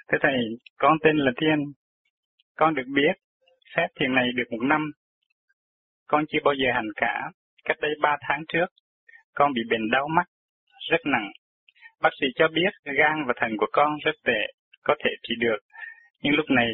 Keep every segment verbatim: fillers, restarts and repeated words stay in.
Thưa Thầy, con tên là Thiên. Con được biết phép thiền này được một năm. Con chưa bao giờ hành cả. Cách đây ba tháng trước, con bị bệnh đau mắt rất nặng. Bác sĩ cho biết gan và thận của con rất tệ, có thể trị được. Nhưng lúc này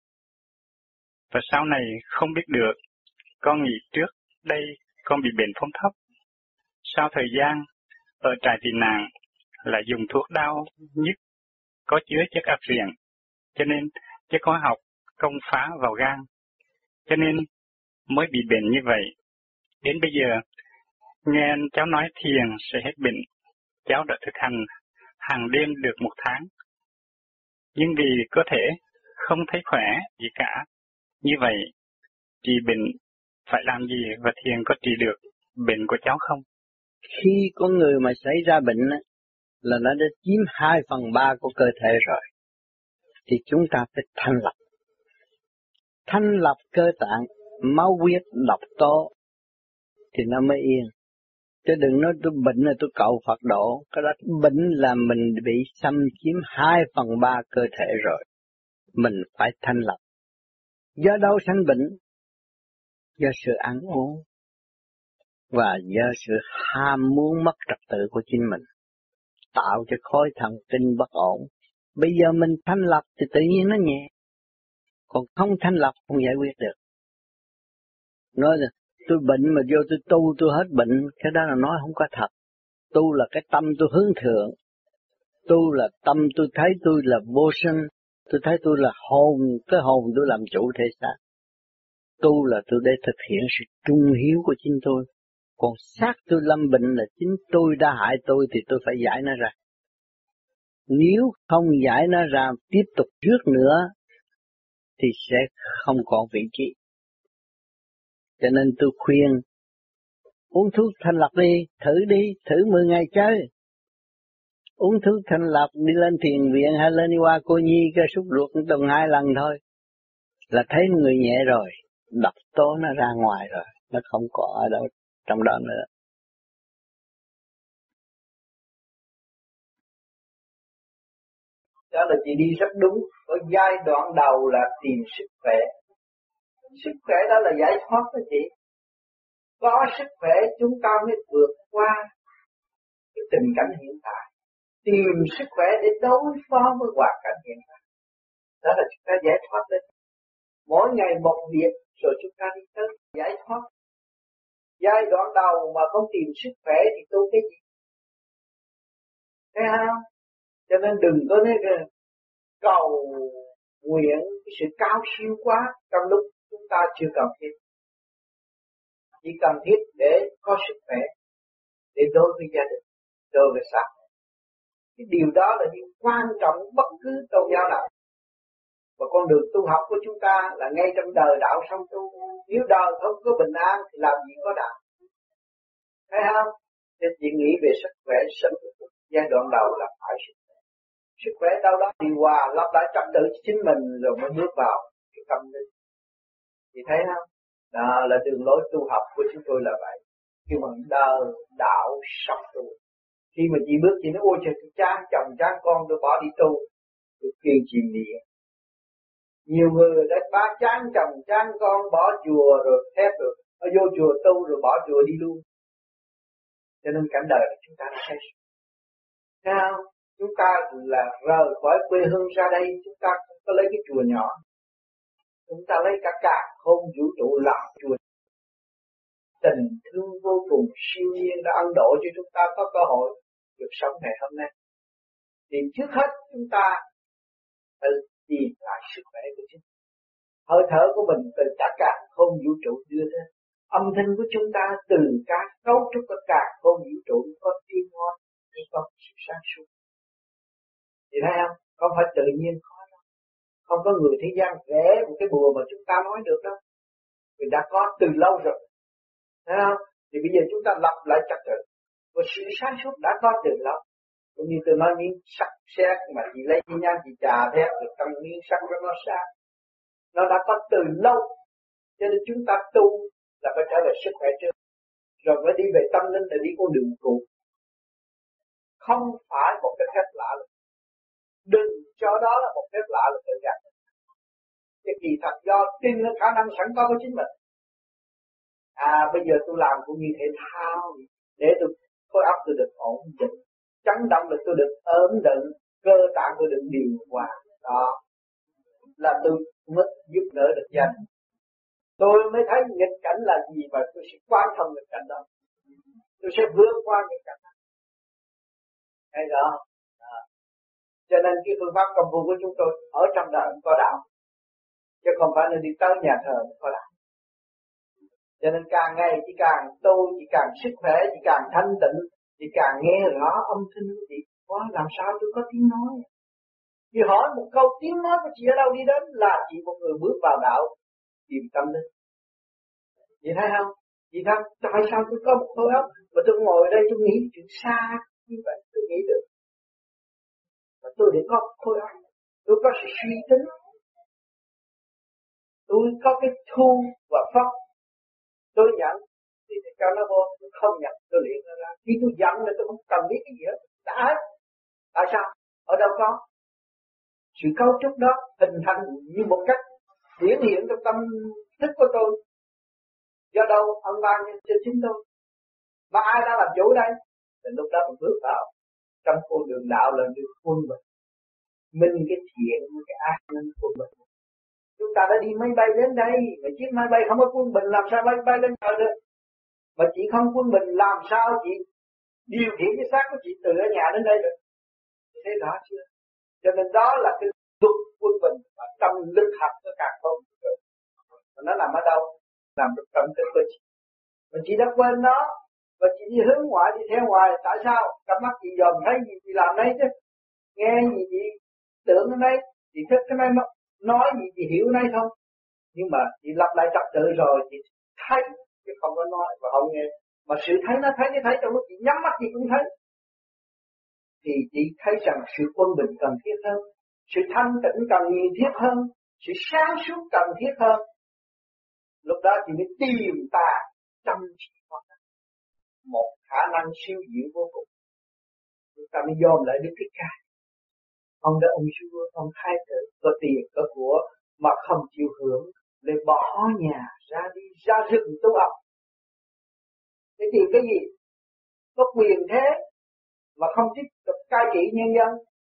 và sau này không biết được. Con nghĩ trước đây con bị bệnh phong thấp. Sau thời gian ở trại tị nạn lại dùng thuốc đau nhức có chứa chất áp viện, cho nên chất hóa học công phá vào gan, cho nên mới bị bệnh như vậy. Đến bây giờ, nghe cháu nói thiền sẽ hết bệnh, cháu đã thực hành hàng đêm được một tháng. Nhưng vì có thể không thấy khỏe gì cả, như vậy trị bệnh phải làm gì và thiền có trị được bệnh của cháu không? Khi con người mà xảy ra bệnh là nó đã chiếm hai phần ba của cơ thể rồi, thì chúng ta phải thanh lọc. Thanh lọc cơ tạng, máu huyết, độc tố thì nó mới yên. Chứ đừng nói tôi bệnh là tôi cầu Phật độ. Cái đó bệnh là mình bị xâm chiếm hai phần ba cơ thể rồi. Mình phải thanh lọc. Do đâu sanh bệnh? Do sự ăn uống và do sự ham muốn mất trật tự của chính mình, tạo cho khối thần kinh bất ổn. Bây giờ mình thanh lọc thì tự nhiên nó nhẹ, còn không thanh lọc không giải quyết được. Nói là tôi bệnh mà vô tôi tu tôi hết bệnh, cái đó là nói không có thật. Tu là cái tâm tôi hướng thượng, tu là tâm tôi thấy tôi là vô sinh, tôi thấy tôi là hồn, cái hồn tôi làm chủ thể xác. Tu là tôi để thực hiện sự trung hiếu của chính tôi. Còn xác tôi lâm bệnh là chính tôi đã hại tôi thì tôi phải giải nó ra. Nếu không giải nó ra tiếp tục rước nữa thì sẽ không còn vị trí. Cho nên tôi khuyên uống thuốc thanh lọc đi, thử đi, thử mười ngày chơi. Uống thuốc thanh lọc đi lên thiền viện hay lên đi qua cô nhi cái xúc ruột tuần hai lần thôi là thấy người nhẹ rồi, độc tố nó ra ngoài rồi, nó không có ở đâu trong đó nữa. Đó là chị đi rất đúng. Ở giai đoạn đầu là tìm sức khỏe. Sức khỏe đó là giải thoát đó chị. Có sức khỏe chúng ta mới vượt qua cái tình cảnh hiện tại. Tìm sức khỏe để đối phó với hoàn cảnh hiện tại. Đó là chúng ta giải thoát lên. Mỗi ngày một việc rồi chúng ta đi tới giải thoát. Giai đoạn đầu mà không tìm sức khỏe thì tu cái gì? Thấy không? Cho nên đừng có nói cầu nguyện cái sự cao siêu quá trong lúc chúng ta chưa cần thiết. Chỉ cần thiết để có sức khỏe, để đối với gia đình, đối với xã hội. Cái điều đó là điều quan trọng bất cứ tôn giáo nào. Và con đường tu học của chúng ta là ngay trong đời đạo sống tu. Nếu đời không có bình an thì làm gì có đạo. Thấy không? Nên chỉ nghĩ về sức khỏe sớm giai đoạn đầu là phải sức khỏe. Sức khỏe đâu đó điều hòa lặp lại trật tự cho chính mình rồi mới bước vào cái tâm linh. Thì thấy không? Đó là đường lối tu học của chúng tôi là vậy. Khi mà đời đạo sống tu. Khi mà chị bước chị nói ôi trời tôi chán chồng chán con tôi bỏ đi tu. Tôi kiên trì niệm. Nhiều người đã ba chán chồng chán con bỏ chùa rồi thép rồi. Ở vô chùa tu rồi bỏ chùa đi luôn. Cho nên cảnh đời là chúng ta đã thấy. Sao? Chúng ta là rời khỏi quê hương ra đây, chúng ta không có lấy cái chùa nhỏ. Chúng ta lấy cả cả không vũ trụ làm chùa. Tình thương vô cùng siêu nhiên đã ân độ cho chúng ta có cơ hội được sống ngày hôm nay. Thì trước hết chúng ta tự tìm lại sức khỏe của chúng ta. Hơi thở của mình từ cả cả không vũ trụ đưa đến. Âm thanh của chúng ta từ cả cấu trúc của cả không vũ trụ có tiếng nói, có sự sáng suốt. Thì thấy không? Không phải tự nhiên khó đâu. Không có người thế gian vẽ một cái bùa mà chúng ta nói được đâu. Vì đã có từ lâu rồi. Thấy không? Thì bây giờ chúng ta lập lại trật tự. Và sự sáng suốt đã có từ lâu. Cũng như tôi nói miếng sắt sét mà chị lấy chi nhang chị trà thép được trong miếng sắt đó nó sáng. Nó đã có từ lâu. Cho nên chúng ta tu là phải trở về sức khỏe trước. Rồi mới đi về tâm linh để đi con đường cũ. Không phải một cái phép lạ. Đừng cho đó là một phép lạ là tự gạt. Cái kỳ thật do tin nó khả năng sẵn có của chính mình. À bây giờ tôi làm cũng như thể thao để tôi khối óc tôi được ổn định, chấn động là tôi được ổn định, cơ tạng tôi được điều hòa. Đó là tôi mới giúp đỡ được dân. Tôi mới thấy nghịch cảnh là gì và tôi sẽ quan thông nghịch cảnh đó. Tôi sẽ vượt qua nghịch cảnh đó. Hay đó. À. Cho nên cái phương pháp công phu của chúng tôi ở trong đời có đạo, chứ không phải là đi tới nhà thờ có đạo. Cho nên càng ngày chỉ càng tu, chỉ càng sức khỏe, chỉ càng thanh tịnh, chỉ càng nghe rõ âm thanh của chị. Quá làm sao tôi có tiếng nói? Chị hỏi một câu tiếng nói của chị ở đâu đi đến là chị một người bước vào đạo tìm tâm linh. Chị thấy không? Chị thấy tại sao tôi có một khối óc mà tôi ngồi đây tôi nghĩ chuyện xa như vậy tôi nghĩ được. Mà tôi để có khối óc, tôi có sự suy tính, tôi có cái thu và pháp. Tôi nhận thì cho nó vô, tôi không nhận tôi luyện nó ra. Khi tôi giận là tôi không cần biết cái gì hết, đã hết. Tại sao? Ở đâu có? Sự cấu trúc đó hình thành như một cách hiển hiện trong tâm thức của tôi. Do đâu ông ban cho chính tôi. Mà ai đã làm chủ đây? Thì lúc đó mình bước vào trong con đường đạo là được quân bình. Minh cái thiện với cái ác nên quân bình. Chúng ta đã đi máy bay đến đây, mà chiếc máy bay không có quân bình làm sao bay bay lên trời được? Mà chị không quân bình làm sao chị điều khiển cái xác của chị từ ở nhà đến đây được? Chị thấy rõ chưa? Cho nên đó là cái luật quân bình và tâm linh học nó càng không được. Mà nó nằm ở đâu? Nằm trong tâm thức của chị. Mà chị đã quên nó, và chị đi hướng ngoại, đi theo ngoài. Tại sao? Cặp mắt chị dòm thấy gì chị làm đấy chứ. Nghe gì chị tưởng cái đấy, chị thích cái này, nói gì chị hiểu này không? Nhưng mà chị lặp lại trật tự rồi chị thấy chứ không có nói và không nghe. Mà sự thấy nó thấy, nó thấy trong lúc chị nhắm mắt chị cũng thấy. Thì chị thấy rằng sự quân bình cần thiết hơn, sự thanh tịnh cần nhiều thiết hơn, sự sáng suốt cần thiết hơn. Lúc đó chị mới tìm ta chăm chỉ con một khả năng siêu diệu vô cùng. Chúng ta mới dòm lại Đức Thích Ca. Ông đã ông vua, ông thái tử có tiền có của mà không chịu hưởng, để bỏ nhà ra đi ra rừng tu học. Để tìm cái gì? Có quyền thế mà không tiếp tục cai trị nhân dân,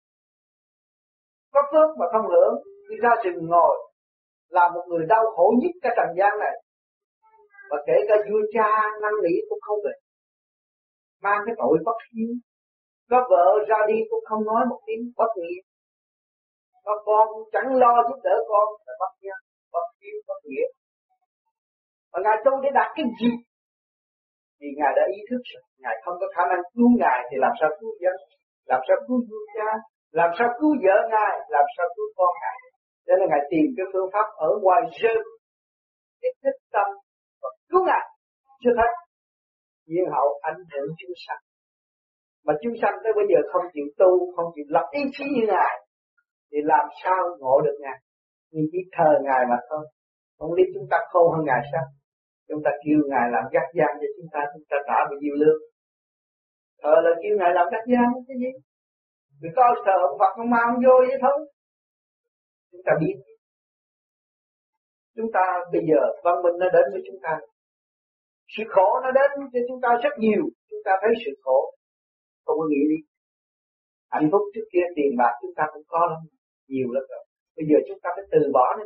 có phước mà không hưởng, đi ra rừng ngồi là một người đau khổ nhất cái trần gian này. Và kể cả vua cha năn nỉ cũng không được, mang cái tội bất hiếu. Có vợ ra đi cũng không nói một tiếng bất nghĩa, có con chẳng lo giúp đỡ con là bất nhân, bất hiếu, bất nghĩa. Và Ngài tu để đạt cái gì? Vì Ngài đã ý thức rồi, Ngài không có khả năng cứu Ngài thì làm sao cứu dân, làm sao cứu vua cha, làm sao cứu vợ Ngài, làm sao cứu con Ngài. Cho nên Ngài tìm cái phương pháp ở ngoài rừng để thích tâm và cứu Ngài. Chưa hết, nhiên hậu ảnh hưởng chúng sanh. Mà chúng sanh tới bây giờ không chịu tu, không chịu lập ý chí như Ngài, thì làm sao ngộ được Ngài? Nhưng chỉ thờ Ngài mà thôi. Không biết chúng ta khôn hơn Ngài sao? Chúng ta kêu Ngài làm gác giam cho chúng ta, chúng ta trả bao nhiêu lương? Thờ là kêu Ngài làm gác giam cái gì? Vì có thờ ông Phật ông ma ông vô vậy thôi. Chúng ta biết. Chúng ta bây giờ văn minh nó đến với chúng ta. Sự khổ nó đến cho chúng ta rất nhiều. Chúng ta thấy sự khổ. Không có nghĩ đi. Hạnh phúc trước kia tiền bạc chúng ta cũng có lắm. Nhiều lắm rồi. Bây giờ chúng ta phải từ bỏ nó.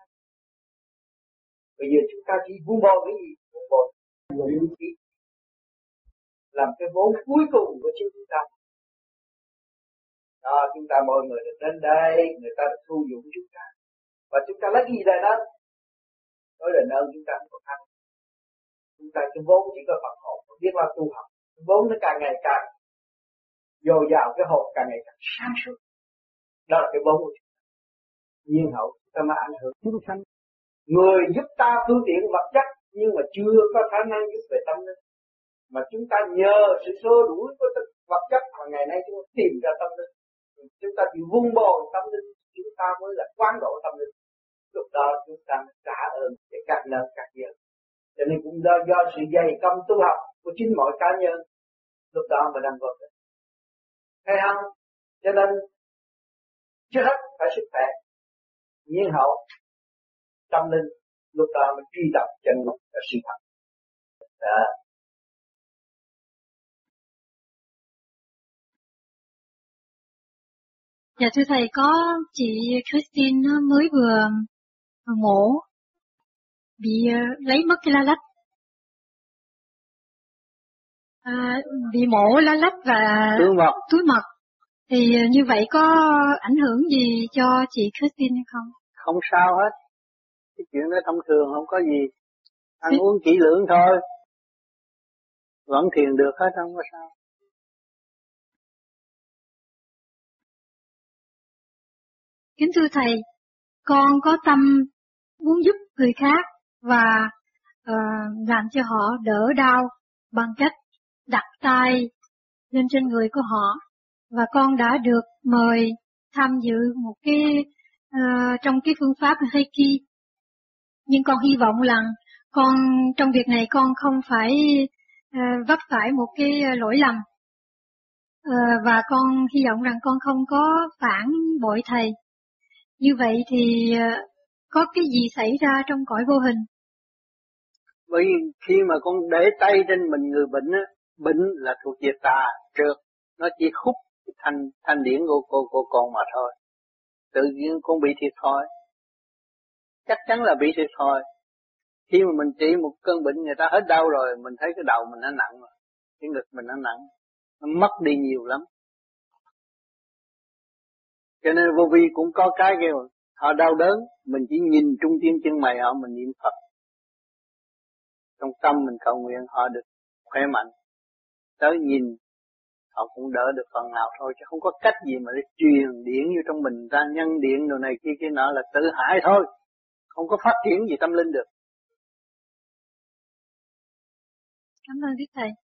Bây giờ chúng ta chỉ vun bồi cái gì? Vun bồi lưu trí, làm cái vốn cuối cùng của chính chúng ta. Đó, chúng ta mọi người được đến đây, người ta được thu dụng chúng ta. Và chúng ta lấy gì ra đó? Nói là ơn chúng ta không có ăn. Chúng ta cái vốn chỉ có Phật hồn, không biết là tu học. Cái vốn nó càng ngày càng dồi dào, cái hồn càng ngày càng sáng suốt. Đó là cái vốn của chúng ta. Nhiên hậu chúng ta mới ảnh hưởng chúng sanh. Người giúp ta phương tiện vật chất nhưng mà chưa có khả năng giúp về tâm linh. Mà chúng ta nhờ sự xô đuổi của vật chất mà ngày nay chúng ta tìm ra tâm linh. Chúng ta chỉ vun bồi tâm linh, chúng ta mới là quán độ tâm linh. Lúc đó chúng ta trả ơn để các nơi các giờ. Cho nên cũng do, do sự dày công tu học của chính mọi cá nhân. Lúc đó mà đang vượt. Thấy không? Cho nên Trước hết phải sức khỏe, nhiên hậu tâm linh, lúc đó mới truy tập chân mục và sự thật. Đó. Dạ thưa thầy, có chị Christine mới vừa mổ, bị lấy mất cái lá lách, à, bị mổ lá lách và túi mật. túi mật. Thì như vậy có ảnh hưởng gì cho chị Christine hay không? Không sao hết. Cái chuyện đó thông thường, không có gì. Ăn Thế... uống kỹ lưỡng thôi. Vẫn thiền được hết, không có sao. Kính thưa thầy, con có tâm muốn giúp người khác và uh, làm cho họ đỡ đau bằng cách đặt tay lên trên người của họ. Và con đã được mời tham dự một cái uh, trong cái phương pháp Reiki. Nhưng con hy vọng rằng con trong việc này con không phải uh, vấp phải một cái lỗi lầm. Uh, và con hy vọng rằng con không có phản bội thầy. Như vậy thì uh, có cái gì xảy ra trong cõi vô hình? Bởi vì khi mà con để tay trên mình người bệnh á, bệnh là thuộc về tà trượt, nó chỉ khúc thanh thanh điển của cô cô con mà thôi. Tự nhiên con bị thiệt thòi, chắc chắn là bị thiệt thòi. Khi mà mình trị một cơn bệnh người ta hết đau rồi, mình thấy cái đầu mình nó nặng rồi, cái ngực mình nó nặng, nó mất đi nhiều lắm. Cho nên vô vi cũng có cái kêu họ đau đớn, mình chỉ nhìn trung tim chân mày họ, mình niệm Phật. Trong tâm mình cầu nguyện họ được khỏe mạnh. Tới nhìn họ cũng đỡ được phần nào thôi, chứ không có cách gì mà để truyền điển vô trong mình ra, nhân điện đồ này kia kia nọ là tự hại thôi. Không có phát triển gì tâm linh được. Cảm ơn Đức Thầy.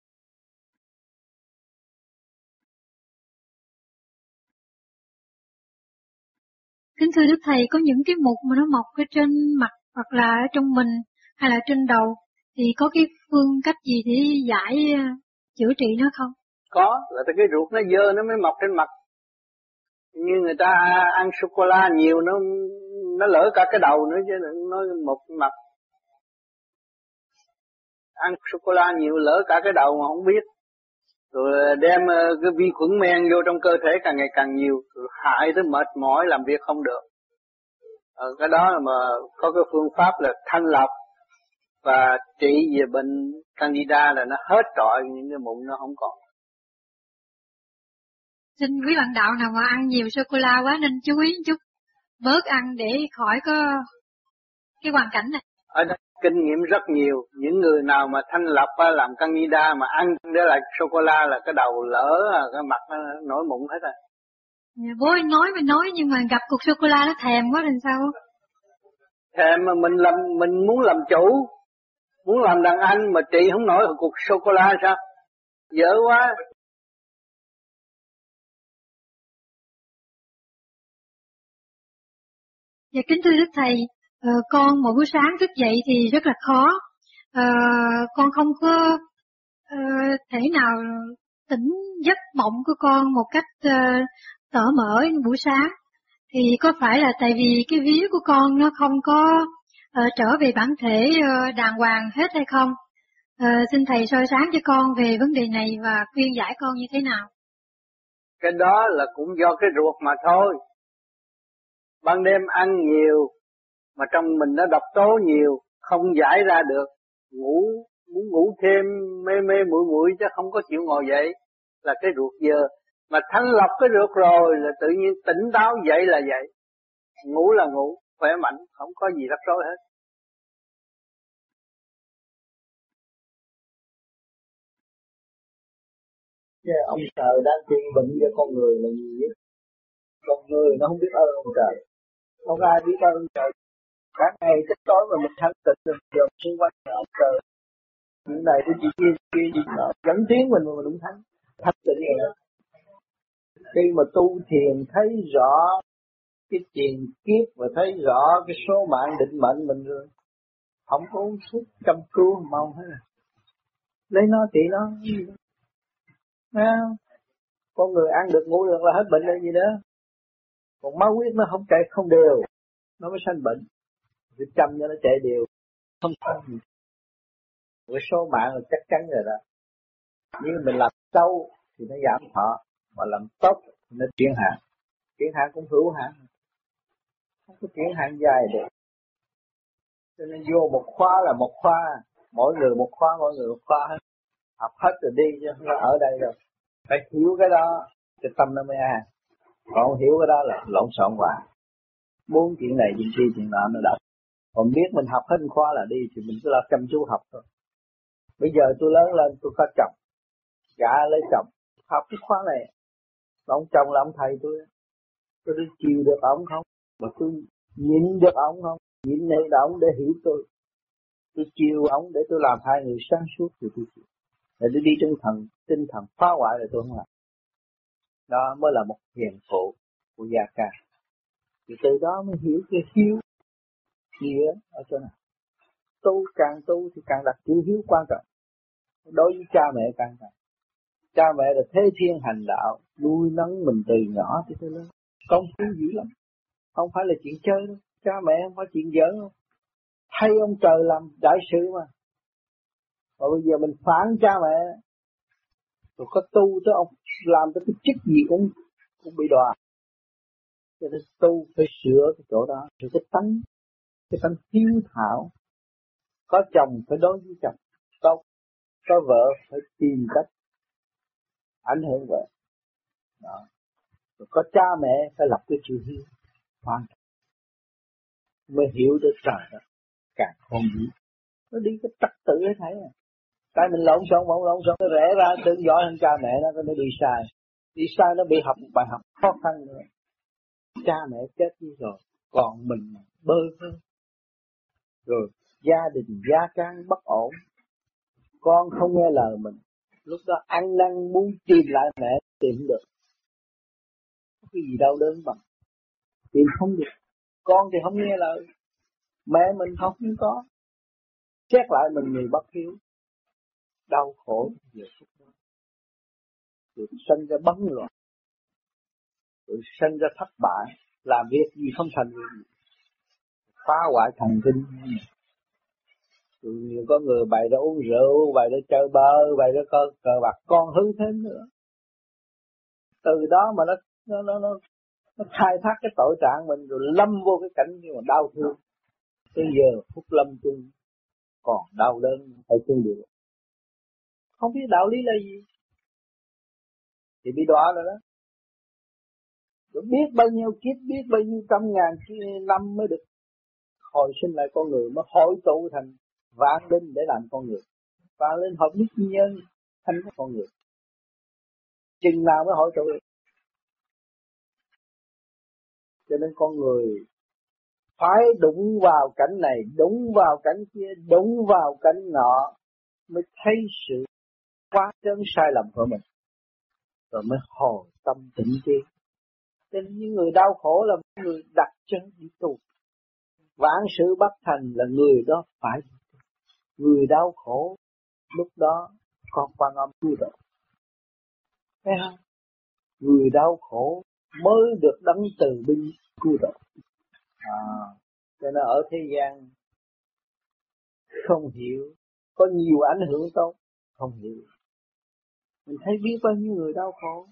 Kính thưa Đức Thầy, có những cái mụn mà nó mọc ở trên mặt hoặc là ở trong mình hay là trên đầu, thì có cái phương cách gì để giải chữa trị nó không? Có, là cái ruột nó dơ nó mới mọc trên mặt. Như người ta ăn sô-cô-la nhiều nó nó lỡ cả cái đầu nữa chứ đừng nói một mặt. Ăn sô-cô-la nhiều lỡ cả cái đầu mà không biết. Rồi đem cái vi khuẩn men vô trong cơ thể càng ngày càng nhiều, rồi hại tới mệt mỏi làm việc không được. Ở cái đó mà có cái phương pháp là thanh lọc và trị về bệnh Candida là nó hết trọi những cái mụn nó không còn. Xin quý bạn đạo nào mà ăn nhiều sô-cô-la quá nên chú ý chút, bớt ăn để khỏi có cái hoàn cảnh này. Ở đây kinh nghiệm rất nhiều, những người nào mà thanh lọc làm Candida mà ăn để lại sô-cô-la là cái đầu lỡ, cái mặt nó nổi mụn hết rồi. Dạ, bố anh nói mình nói nhưng mà gặp cục sô-cô-la nó thèm quá thì sao? Thèm mà mình làm mình muốn làm chủ, muốn làm đàn anh mà trị không nổi cục sô-cô-la sao? Dở quá. Dạ kính thưa Đức Thầy, uh, con mỗi buổi sáng thức dậy thì rất là khó, uh, con không có uh, thể nào tỉnh giấc mộng của con một cách uh, tở mở buổi sáng. Thì có phải là tại vì cái vía của con nó không có uh, trở về bản thể uh, đàng hoàng hết hay không? Uh, xin Thầy soi sáng cho con về vấn đề này và khuyên giải con như thế nào? Cái đó là cũng do cái ruột mà thôi. Ban đêm ăn nhiều mà trong mình nó độc tố nhiều, không giải ra được, ngủ muốn ngủ thêm mê mê muội muội chứ không có chịu ngồi dậy, là cái ruột dơ. Mà thanh lọc cái ruột rồi là tự nhiên tỉnh táo dậy là dậy, ngủ là ngủ, khỏe mạnh, không có gì rắc rối hết. Yeah, ông trời đang trị bệnh cho con người là gì nhất? Con người nó không biết ơn ông trời, không ai biết ơn ông trời. Cả ngày tích tối mà mình thanh tịnh rồi giờ xung quanh là ông trời. Những này của chị kia kia gì nó dẫn tiến mình mà mình đúng thánh thanh tịnh rồi. Khi mà tu thiền thấy rõ cái tiền kiếp và thấy rõ cái số mạng định mệnh mình rồi, không có uống thuốc chăm cứu mong hết rồi. Lấy nó trị nó. Thấy không? Con người ăn được ngủ được là hết bệnh là gì đó. Còn máu huyết nó không chạy không đều, nó mới sanh bệnh. Cứ chăm cho nó chạy đều, không có gì. Cái số mạng là chắc chắn rồi đó. Nhưng mình làm sâu thì nó giảm thọ, mà làm tốt thì nó chuyển hạn. Chuyển hạn cũng hữu hạn, không có chuyển hạn dài được. Cho nên vô một khóa là một khóa, mỗi người một khóa, mỗi người một khóa hết. Học hết rồi đi chứ không có ở đây đâu. Phải hiểu cái đó, cái tâm nó mới an. Còn không hiểu cái đó là lộn xộn hoài. Muốn chuyện này chuyện kia chuyện nọ nó đọc. Còn biết mình học hết khóa là đi thì mình cứ là chăm chú học thôi. Bây giờ tôi lớn lên tôi có chồng, gả lấy chồng, học cái khóa này. Ông chồng là ông thầy tôi. Tôi đi chiều được ông không? Mà tôi nhịn được ông không? Nhịn này là ông để hiểu tôi. Tôi chiều ông để tôi làm hai người sáng suốt thì tôi chịu. Để tôi đi tinh thần, tinh thần phá hoại rồi tôi không làm. Đó mới là một hiền phụ của gia ca. Thì từ đó mới hiểu cái hiếu nghĩa ở chỗ nào. Tu càng tu thì càng đặt chữ hiếu quan trọng. Đối với cha mẹ càng trọng. Cha mẹ là thế thiên hành đạo, nuôi nấng mình từ nhỏ thì tới lớn. Công phu dữ lắm. Không phải là chuyện chơi đâu. Cha mẹ không phải chuyện giỡn đâu. Thay ông trời làm đại sự mà. Và bây giờ mình phản cha mẹ. Rồi có tu tới ông làm tới cái chức gì cũng cũng bị đọa. Cho nên tu phải sửa cái chỗ đó. Sửa cái tánh. Cái tánh hiếu thảo. Có chồng phải đối với chồng tốt. Có vợ phải tìm cách ảnh hưởng vợ. Đó. Rồi có cha mẹ phải lập cái chữ hiếu. Hoàn toàn. Mới hiểu được trời đó. Càng không biết. Nó đi cái trật tự ấy thấy à. Cái mình lộn xộn bỗng lộn xộn nó rẽ ra tưởng giỏi hơn cha mẹ nó, nó đi sai. Đi sai nó bị học một bài học khó khăn nữa. Cha mẹ chết đi rồi, còn mình bơ vơ. Rồi gia đình gia can bất ổn. Con không nghe lời mình. Lúc đó ăn năn muốn tìm lại mẹ tìm không được. Có cái gì đau đớn bằng. Tìm không được. Con thì không nghe lời. Mẹ mình không có. Xét lại mình người bất hiếu. Đau khổ nhiều phút đó. Rồi sinh ra bấn loạn. Rồi sinh ra thất bại. Làm việc gì không thành việc gì. Phá hoại thần kinh. Rồi nhiều có người bày ra uống rượu, bày ra chơi bơ, bày ra cờ, cờ bạc, con hư thêm nữa. Từ đó mà nó nó nó nó, nó khai thác cái tội trạng mình rồi lâm vô cái cảnh như mà đau thương. Tới giờ phút lâm chung còn đau đớn phải chung được. Không biết đạo lý là gì thì bị đọa rồi đó. Rồi biết bao nhiêu kiếp, biết bao nhiêu trăm ngàn năm mới được hồi sinh lại con người, mới hội tụ thành vạn linh để làm con người. Vạn linh hợp nhất nhân thành cái con người. Chừng nào mới hội tụ được. Cho nên con người phải đụng vào cảnh này, đụng vào cảnh kia, đụng vào cảnh nọ mới thấy sự quá trớn sai lầm của mình. Rồi mới hồi tâm tỉnh trí. Cho nên những người đau khổ là người đặt chân đi tu. Vạn sự bất thành là người đó phải. Người đau khổ lúc đó con Quan Âm cứu độ. Thấy không? Người đau khổ mới được đấng từ bi cứu độ. À, cho nên ở thế gian không hiểu, có nhiều ảnh hưởng tốt, không hiểu. Mình thấy biết bao nhiêu người đau khổ.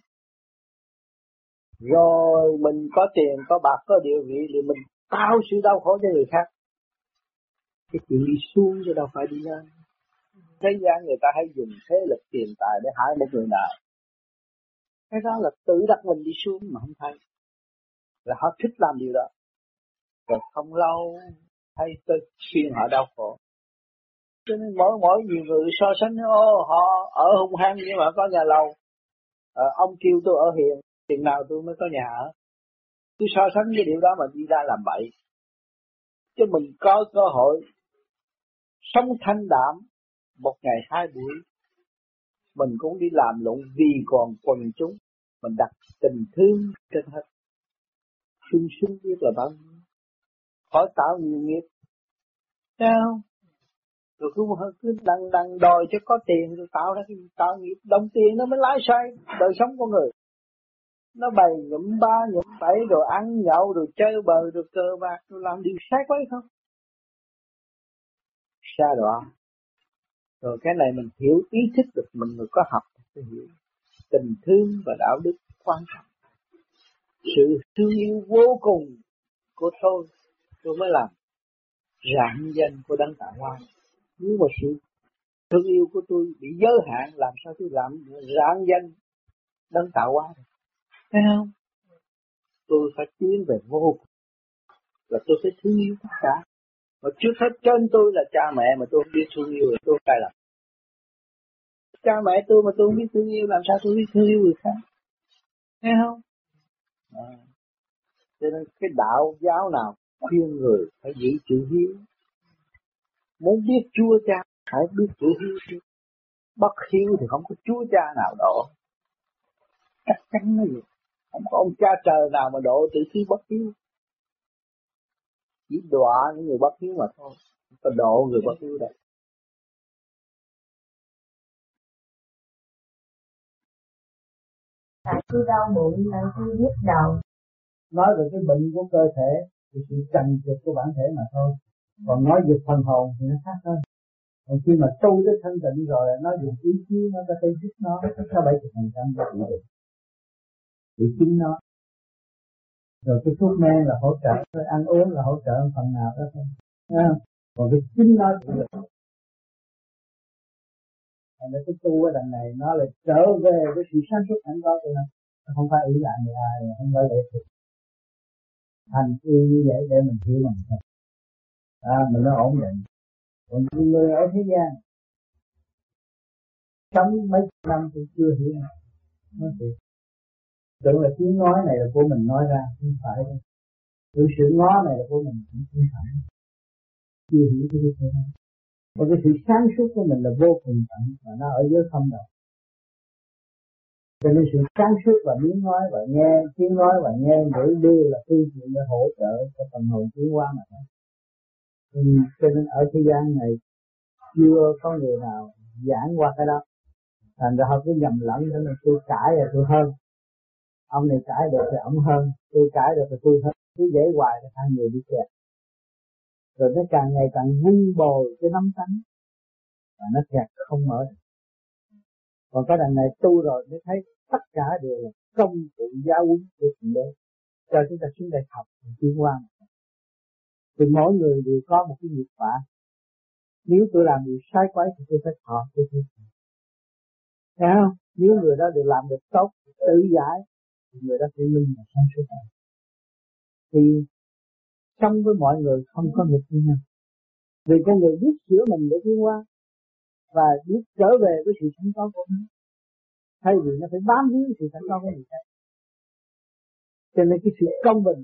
Rồi mình có tiền, có bạc, có địa vị thì mình tạo sự đau khổ cho người khác. Cái chuyện đi xuống chứ đâu phải đi lên. Thế gian người ta hay dùng thế lực tiền tài để hại một người nào. Cái đó là tự đặt mình đi xuống mà không thấy. Là họ thích làm điều đó. Rồi không lâu hay tới xuyên họ đau khổ. Cho nên mỗi mỗi nhiều người so sánh ô họ ở hung hăng nhưng mà có nhà lầu. Ờ, ông kêu tôi ở hiền, chừng nào tôi mới có nhà ở. Tôi so sánh với điều đó mà đi ra làm bậy. Chứ mình có cơ hội sống thanh đạm một ngày hai buổi. Mình cũng đi làm lụng vì còn quần chúng. Mình đặt tình thương trên hết. Sung sướng biết là bao nhiêu. Khỏi tạo nhiều nghiệp. Thấy không? Rồi cứ, cứ đăng đăng đòi cho có tiền rồi tạo ra cái tạo nghiệp. Đồng tiền nó mới lái xoay đời sống của người. Nó bày nhụm ba nhụm bảy rồi ăn nhậu rồi chơi bời rồi cờ bạc rồi làm điều sai quấy không? Xa đoạn. Rồi cái này mình hiểu ý thức được mình người có học thì hiểu tình thương và đạo đức quan trọng. Sự thương yêu vô cùng của tôi, tôi mới làm rạng danh của Đấng Tạo Hóa. Nếu mà sự thương yêu của tôi bị giới hạn, làm sao tôi làm rạng danh Đấng Tạo Hóa được? Thấy không? Tôi phải tiến về vô cùng, là tôi phải thương yêu tất cả. Mà trước hết trên tôi là cha mẹ mà tôi không biết thương yêu là tôi sai lầm. Cha mẹ tôi mà tôi không biết thương yêu, làm sao tôi biết thương yêu người khác? Thấy không? À. Cho nên cái đạo giáo nào khuyên người phải giữ chữ hiếu. Muốn biết Chúa Cha phải biết chữ hiếu chứ. Bất hiếu thì không có Chúa Cha nào độ. Chắc chắn nó vậy. Không có ông cha trời nào mà độ tự khi bất hiếu. Chỉ đọa những người bất hiếu mà thôi. Không có độ người bất hiếu đâu. Tại tôi đau bụng, tại tôi nhức đầu. Nói về cái bệnh của cơ thể thì sự trần trượt của bản thể mà thôi. Còn nói về phần hồn thì nó khác hơn. Còn khi mà tu tới thanh tịnh rồi, nó dùng ý chí nó có thể giúp nó có bảy mươi phần trăm cho tự được. Tự chính nó. Rồi cái thuốc men là hỗ trợ, rồi ăn uống là hỗ trợ phần nào đó thôi. À, còn cái chính nó thì được. Còn cái tu ở đằng này nó lại trở về với sự sáng suốt sẵn có của nó. Nó không phải ý lại người ai, không phải lệ thuộc. Thành yêu như vậy để mình hiểu mình thôi. À, mình nó ổn định. Còn những người ở thế gian sống mấy năm thì chưa hiểu nó thiệt. Tưởng là tiếng nói này là của mình nói ra, không phải đâu. Tưởng sự ngó này là của mình, cũng không phải. Chưa hiểu cái việc này. Và cái sự sáng suốt của mình là vô cùng tận và nó ở dưới không đâu. Cho nên sự sáng suốt và tiếng nói và nghe, tiếng nói và nghe mỗi đều là phương tiện để hỗ trợ cho phần hồn tiến hóa mà thôi. Ừ, cho nên ở thế gian này chưa có người nào giảng qua cái đó. Thành ra họ cứ nhầm lẫn cho nên tôi cãi là tôi hơn. Ông này cãi được thì ông hơn, tôi cãi được thì tôi hơn. Cứ dễ hoài là hai người đi kẹt. Rồi nó càng ngày càng vun bồi cái nắm tánh và nó kẹt không mở. Còn cái đằng này tu rồi mới thấy tất cả đều là công cụ giáo huấn của Thượng Đế cho chúng ta xuống đây học và tiến hóa. Thì mỗi người đều có một cái nghiệp quả. Nếu tôi làm điều sai quấy thì tôi phải thọ tôi phải. Thấy không? Nếu người đó được làm được tốt, tự giải thì người đó sẽ linh và sáng suốt. Thì sống với mọi người không có nghịch với nhau. Vì con người biết sửa mình để tiến hóa và biết trở về với sự sẵn có của nó. Thay vì nó phải bám víu sự sẵn có của người khác. Cho nên cái sự công bình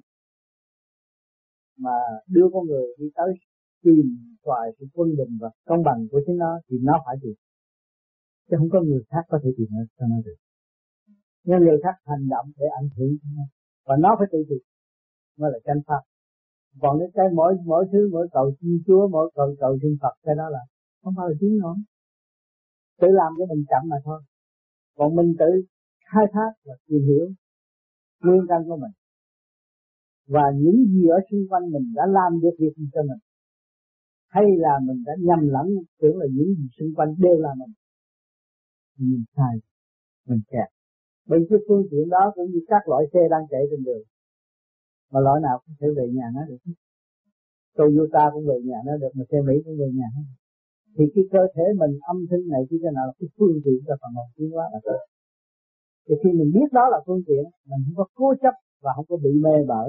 mà đưa con người đi tới tìm tòi sự quân bình và công bằng của chính nó thì nó phải tìm. Chứ không có người khác có thể tìm được cho nó được. Nhưng người khác hành động để ảnh hưởng cho nó. Và nó phải tự tìm. Nó là chánh pháp. Còn cái, cái mỗi mỗi thứ mỗi cầu xin Chúa, mỗi cầu cầu xin Phật cái đó là không phải là tiếng nói. Tự làm cho mình chậm mà thôi. Còn mình tự khai thác và tìm hiểu nguyên căn của mình. Và những gì ở xung quanh mình đã làm được việc gì cho mình. Hay là mình đã nhầm lẫn tưởng là những gì xung quanh đều là mình. Mình sai, mình kẹt. Bên cái phương tiện đó cũng như các loại xe đang chạy trên đường. Mà loại nào cũng thể về nhà nó được. Toyota cũng về nhà nó được, mà xe Mỹ cũng về nhà nó được. Thì cái cơ thể mình âm thanh này cái nào là cái phương tiện cho phần hồn tiến hóa là tốt. Thì khi mình biết đó là phương tiện, mình không có cố chấp và không có bị mê bở.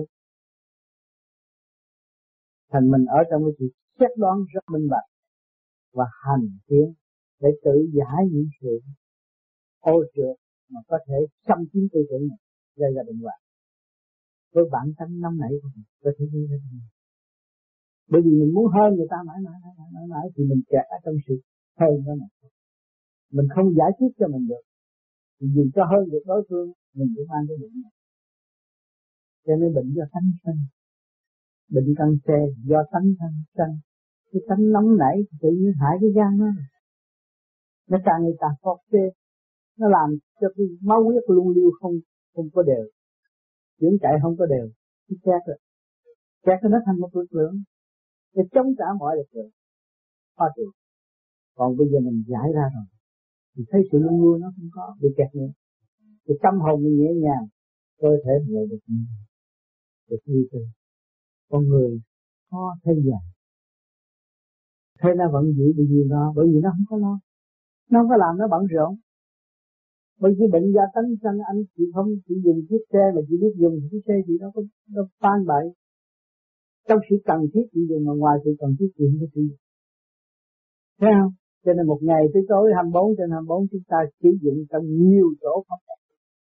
Thành mình ở trong cái sự xét đoán rất minh bạch và hành tiến để tự giải những sự ô trượt mà có thể xâm chiếm tư tưởng mình, gây ra bệnh hoạn. Với bản thân năm nảy của mình có thể gây ra bệnh hoạn. Bởi vì mình muốn hơn người ta mãi mãi mãi mãi mãi, mãi thì mình kẹt ở trong sự hơn đó này. Mình không giải quyết cho mình được. Thì dùng cho hơn được đối phương, mình cũng mang cái bệnh này. Cho nên bệnh do tánh sanh. Bệnh căn xe do tánh sanh sanh. Cái tánh nóng nảy tự nhiên hại cái gan nó. Nó càng ngày càng phốt xê. Nó làm cho cái máu huyết lưu lưu không không có đều, chuyển chạy không có đều, cái kẹt rồi, kẹt nó thành một lực lượng để chống trả mọi lực lượng, phá trừ. Còn bây giờ mình giải ra rồi, thì thấy sự luân lưu nó không có bị kẹt nữa, thì tâm hồn mình nhẹ nhàng, cơ thể mình được được như thế. Con người khó thấy dài, thế nó vẫn giữ được gì nó, bởi vì nó không có lo, nó không có làm nó bận rộn. Bởi vì bệnh gia tánh sanh anh chỉ không chỉ dùng chiếc xe mà chỉ biết dùng chiếc xe gì đó có nó phan bậy. Trong sự cần thiết chỉ dùng, mà ngoài sự cần thiết thì không có gì. Thấy không? Cho nên một ngày tới tối hai mươi bốn trên hai mươi bốn chúng ta sử dụng trong nhiều chỗ không thể.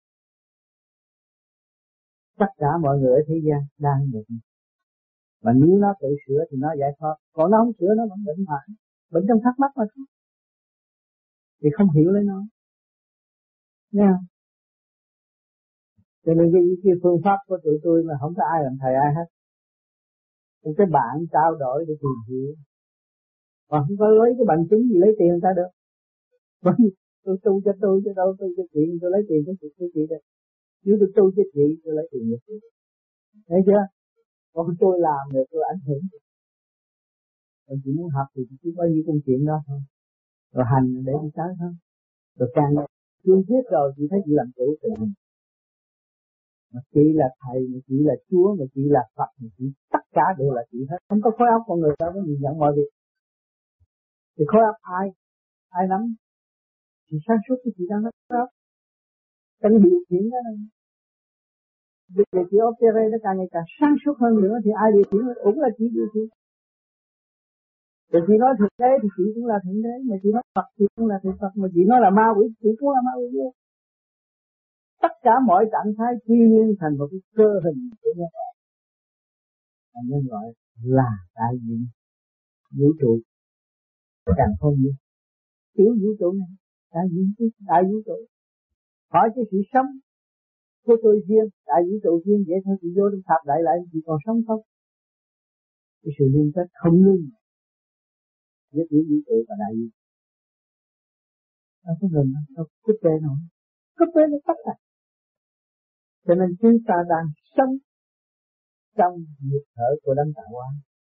Tất cả mọi người ở thế gian đang bệnh. Mà nếu nó tự sửa thì nó giải thoát. Còn nó không sửa nó vẫn bệnh hoạn. Bệnh trong thắc mắc mà thôi. Thì không hiểu lấy nó. Nghe không? Cho nên cái, cái phương pháp của tụi tôi là không có ai làm thầy ai hết. Thì cái bạn trao đổi để tìm hiểu. Còn không có lấy cái bằng chứng gì lấy tiền người ta được. Bởi vì tôi tu cho tôi chứ đâu tôi cho chị, tôi lấy tiền cho chị, cho chị được. Nếu tôi tu cho chị, tôi lấy tiền cho chị. Thấy chưa? Còn tôi làm được tôi ảnh hưởng. Còn chị muốn học thì chỉ có nhiêu công chuyện đó thôi. Rồi hành để đi tới thôi. Rồi càng cương quyết rồi chị thấy chị làm chủ tự mình. Mà chị là thầy, mà chị là Chúa, mà chị là Phật, mà chị tất cả đều là chị hết. Không có khối óc con người đâu có nhìn nhận mọi việc. Thì khối óc ai? Ai nắm? Chị sáng suốt thì chị đang nắm khối óc. Cần điều khiển đó. Bây giờ chị opera nó càng ngày càng sáng suốt hơn nữa thì ai điều khiển cũng là chị điều khiển. Rồi chị nói thượng đế thì chị cũng là thượng đế, mà chị nói Phật chị cũng là thượng Phật, mà chị nói là ma quỷ chị cũng là ma quỷ luôn. Tất cả mọi trạng thái quy nguyên thành một cái cơ hình của nhân loại. Và nhân loại là đại diện vũ trụ, càng không như tiểu vũ trụ này, đại diện đại vũ trụ. Hỏi cái sự sống của tôi riêng, đại vũ trụ riêng vậy thôi, chị vô trong tháp đại lại chị còn sống không? Cái sự liên kết không ngừng với tiểu vũ trụ và đại vũ trụ. Đâu có ngừng đâu, đâu cúp bê nào, cúp bê nó tắt rồi. Cho nên chúng ta đang sống trong nhịp thở của đấng tạo hóa.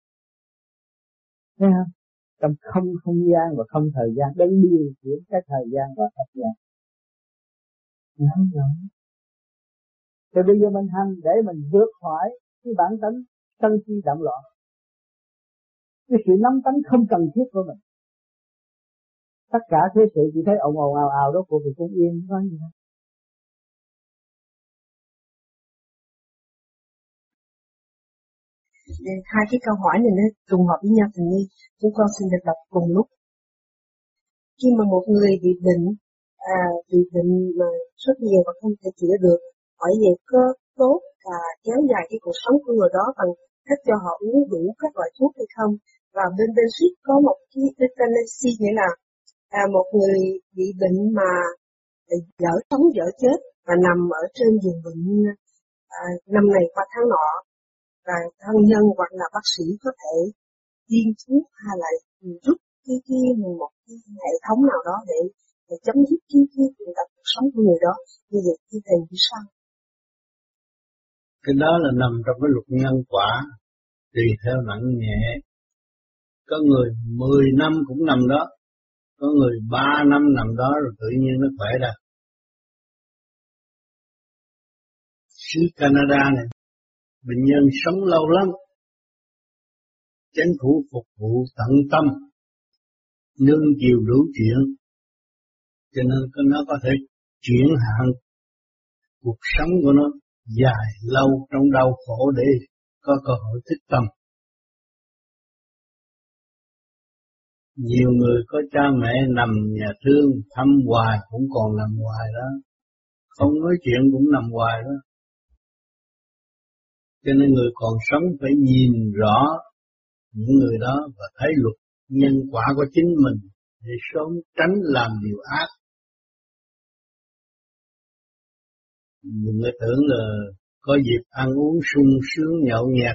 Thấy không? Trong không không gian và không thời gian, đang điều khiển cái thời gian và thời gian. Mình không rõ. Thì bây giờ mình hành để mình vượt khỏi cái bản tánh sân si động loạn, cái sự nắm tánh không cần thiết của mình. Tất cả thế sự chỉ thấy ồn ồn ào ào đó của việc cũng yên, không có gì hết. Hai cái câu hỏi này nó trùng hợp với nhau tình nhi, chúng con xin được đọc cùng lúc. Khi mà một người bị bệnh, à, bị bệnh mà rất nhiều và không thể chữa được, hỏi vậy có tốt là kéo dài cái cuộc sống của người đó bằng cách cho họ uống đủ các loại thuốc hay không? Và bên bên suýt có một cái euthanasia, nghĩa là à, một người bị bệnh mà dở sống dở chết và nằm ở trên giường bệnh à, năm này qua tháng nọ, và thân nhân hoặc là bác sĩ có thể tiêm thuốc hay là rút cái, cái một cái hệ thống nào đó để, để chấm dứt cái cái cuộc sống của người đó, như vậy thì thầy như sao? Cái đó là nằm trong cái luật nhân quả, tùy theo nặng nhẹ. Có người mười năm cũng nằm đó, có người ba năm nằm đó rồi tự nhiên nó khỏe ra. Xứ Canada này, bệnh nhân sống lâu lắm, chính phủ phục vụ tận tâm, nương chiều đủ chuyện, cho nên nó có thể chuyển hạn cuộc sống của nó dài lâu trong đau khổ để có cơ hội thức tâm. Nhiều người có cha mẹ nằm nhà thương thăm hoài cũng còn nằm hoài đó, không nói chuyện cũng nằm hoài đó. Cho nên người còn sống phải nhìn rõ những người đó và thấy luật nhân quả của chính mình để sớm tránh làm điều ác. Nhiều người tưởng là có dịp ăn uống sung sướng nhậu nhẹt,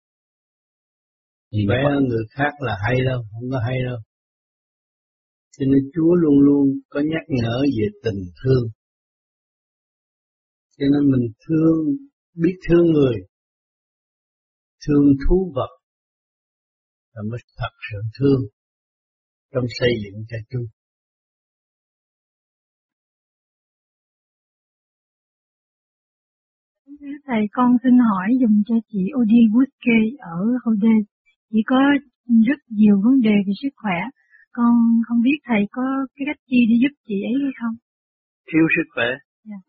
vẽ người khác là hay đâu, không có hay đâu. Cho nên Chúa luôn luôn có nhắc nhở về tình thương. Cho nên mình thương, biết thương người, thương thú vật là mới thật sự thương trong xây dựng cho chung. Thầy, con xin hỏi dùm cho chị Odile Buske ở Hode. Chị có rất nhiều vấn đề về sức khỏe. Con không biết thầy có cái cách chi để giúp chị ấy hay không? Thiếu sức khỏe. Yeah.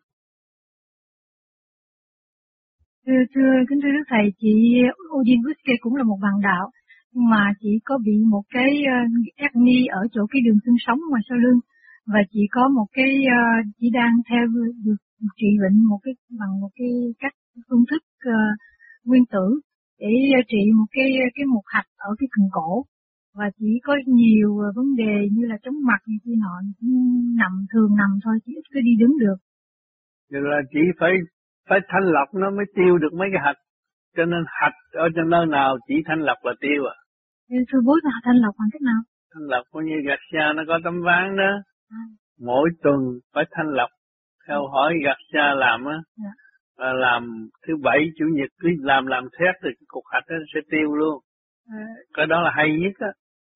Thưa, thưa, kính thưa Đức Thầy, chị Odile Buske cũng là một bạn đạo, nhưng mà chị có bị một cái uh, acne ở chỗ cái đường xương sống ngoài sau lưng, và chị có một cái, uh, chị đang theo được trị bệnh một cái bằng một cái cách phương thức uh, nguyên tử để uh, trị một cái cái mụn hạch ở cái cần cổ, và chỉ có nhiều uh, vấn đề như là chóng mặt như kia nọ, nằm thường nằm thôi, chỉ ít có đi đứng được. Vậy là chỉ phải phải thanh lọc nó mới tiêu được mấy cái hạch, cho nên hạch ở trên nơi nào chỉ thanh lọc là tiêu à. Thưa bố, là thanh lọc bằng cách nào? Thanh lọc cũng như gạt xa nó có tấm ván đó, à. Mỗi tuần phải thanh lọc theo à. Hỏi gạt xa làm á, à. Và làm thứ bảy chủ nhật cứ làm làm thét thì cái cục hạch đó sẽ tiêu luôn. À. Cái đó là hay nhất á.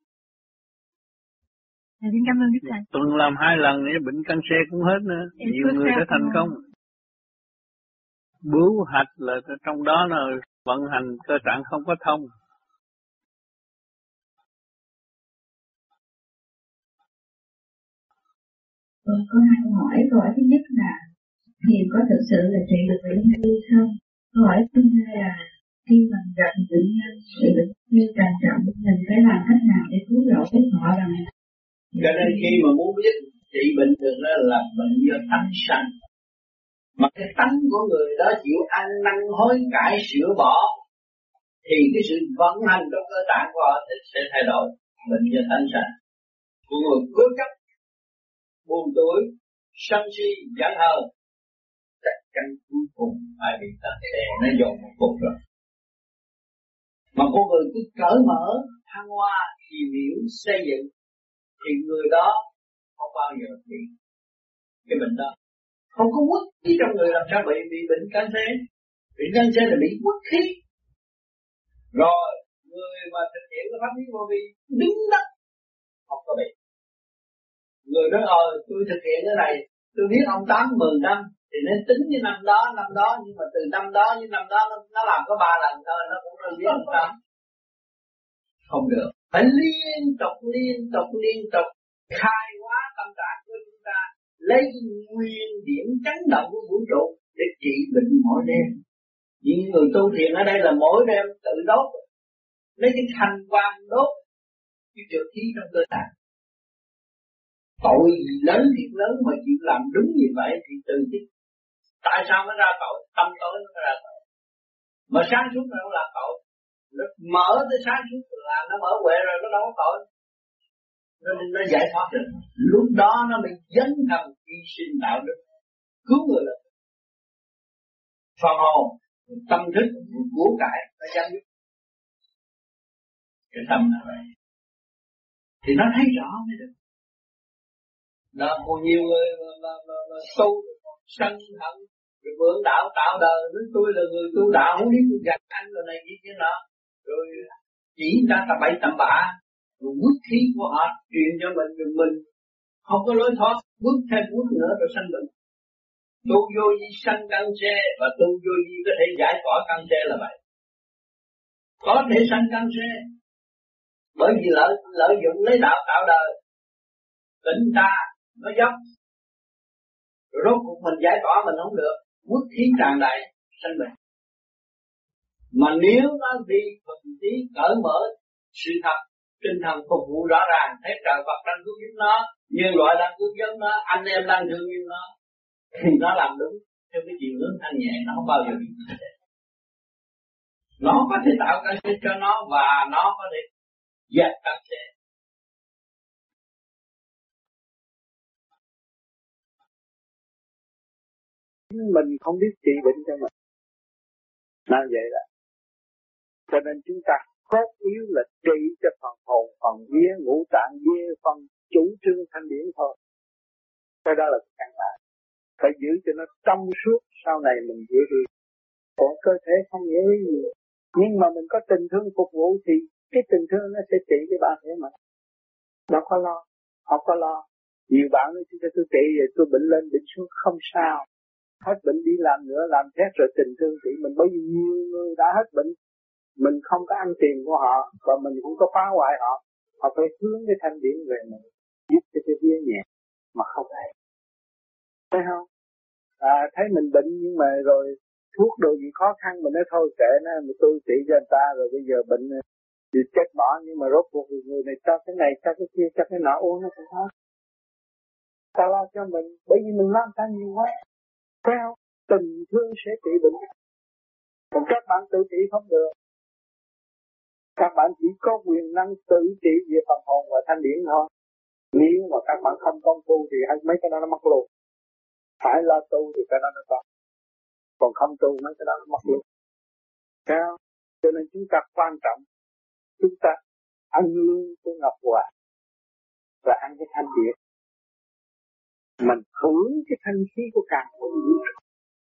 Dạ, xin cảm ơn Đức Thầy. Tuần làm hai lần nữa bệnh canxi cũng hết nữa. Em nhiều người đã thành công. Bướu hạch là trong đó là vận hành cơ trạng không có thông. Tôi có hai câu hỏi. Câu hỏi thứ nhất là thiền có thực sự là trị được bệnh ung thư không? Câu hỏi thứ hai là khi mình gặp bệnh nhân bị bệnh ung thư trầm trọng, mình phải làm cách nào để cứu độ với họ rằng? Cho nên khi mà muốn biết trị bệnh thường đó là bệnh do tánh sanh, mà cái tánh của người đó chịu ăn năn hối cải sửa bỏ thì cái sự vận hành trong cơ tạng của họ sẽ thay đổi. Bệnh do tánh sanh. Của người cố chấp, buồn tuổi, sân si, giận hờn, chắc chắn cuối cùng phải bị tận đè nó dồn một cục rồi. Mà con người cứ cởi mở, thăng hoa, tìm hiểu, xây dựng thì người đó không bao giờ bị cái bệnh đó. Không có quất khí trong người làm sao bị bị bệnh canxi. Bệnh canxi là bị quất khí. Rồi người mà thực hiện cái pháp lý vô vi đứng đất không có bị. Người nói ờ tôi thực hiện cái này, tôi biết ông tám mười năm thì nên tính như năm đó, năm đó nhưng mà từ năm đó như năm đó nó, nó làm có ba lần thôi, nó cũng không biết ông tám. Không được. Phải liên tục liên tục liên tục khai hóa tâm trạng của chúng ta, lấy nguyên điểm chấn động của vũ trụ để trị bệnh mỗi đêm. Những người tu thiền ở đây là mỗi đêm tự đốt, lấy cái thanh quang đốt cái trượt khí trong cơ thể. Tội gì lớn việc lớn mà chịu làm đúng như vậy thì từ chứ. Tại sao nó ra tội? Tâm tối nó ra tội. Mà sáng suốt nó đâu là tội. Nó mở tới sáng suốt là nó mở huệ rồi, nó đâu có tội. Nó, nó giải thoát được. Lúc đó nó mới dấn thân hy sinh đạo đức, cứu người được. Phần hồn, tâm thức, của cải nó chấm dứt. Cái tâm là vậy. Thì nó thấy rõ mới được. Đó, còn nhiều người mà, mà, mà, mà tu sân hận rồi vượng đạo tạo đời, nói tôi là người tu đạo không biết tôi gạt anh rồi này gì kia nọ, rồi chỉ ta ta bậy tầm bạ, rồi quyết khí của họ truyền cho mình, rồi mình không có lối thoát, bước thêm bước nữa rồi sanh bệnh. Tu vô vi sanh căn xe và tu vô vi có thể giải tỏa căn xe là vậy, có thể sanh căn xe bởi vì lợi lợi dụng lấy đạo tạo đời, tỉnh ta nó dốc, rồi rốt cuộc mình giải tỏa mình không được, quốc khí tràn đầy sanh bệnh. Mà nếu nó đi thuần tí cởi mở sự thật tinh thần phục vụ rõ ràng, thấy trời Phật đang cứu giúp nó, nhân loại đang cứu giúp nó, anh em đang thương yêu nó, thì nó làm đúng theo cái chiều hướng thanh nhẹ, nó không bao giờ bị gì. Nó có thể tạo căn chế cho nó và nó có thể dẹp căn chế. Mình không biết trị bệnh cho mình. Nói vậy đó. Cho nên chúng ta cốt yếu là trị cho phần hồn, phần vía, ngũ tạng vía, phần chủ trương thanh điển thôi. Cái đó là căn bản. phải giữ cho nó trong suốt, sau này mình dễ đi. Còn cơ thể không dễ gì. Nhưng mà mình có tình thương phục vụ thì cái tình thương nó sẽ trị cái bản thể mà. Đâu có lo, không có lo. Nhiều bạn nói chứ tôi trị rồi tôi bệnh lên bệnh xuống không sao. Hết bệnh đi làm nữa, làm thét rồi tình thương trị mình. Bởi vì nhiều người đã hết bệnh, mình không có ăn tiền của họ và mình cũng có phá hoại họ. Họ phải hướng cái thanh điển về mình, giúp cho cái vía nhẹ mà không ai. Thấy không? À, thấy mình bệnh nhưng mà rồi thuốc đồ gì khó khăn mình nói thôi kệ nó, mình tu trị cho người ta rồi bây giờ bệnh thì chết bỏ, nhưng mà rốt cuộc người này cho cái này, cho cái kia, cho cái nọ uống nó cũng hết. Ta lo cho mình, bởi vì mình lo ta nhiều quá. Thấy không? Tình thương sẽ trị bệnh. Còn các bạn tự trị không được. Các bạn chỉ có quyền năng tự trị về phần hồn và thanh điển thôi. Nếu mà các bạn không công phu thì mấy cái đó nó mất luôn. Phải lo tu thì cái đó nó có. Còn không tu mấy cái đó nó mất luôn. Sao? Cho nên chúng ta quan trọng. Chúng ta ăn lương của Ngọc Hoàng và ăn cái thanh điển. Mình hưởng cái thanh khí của càng khôn vũ trụ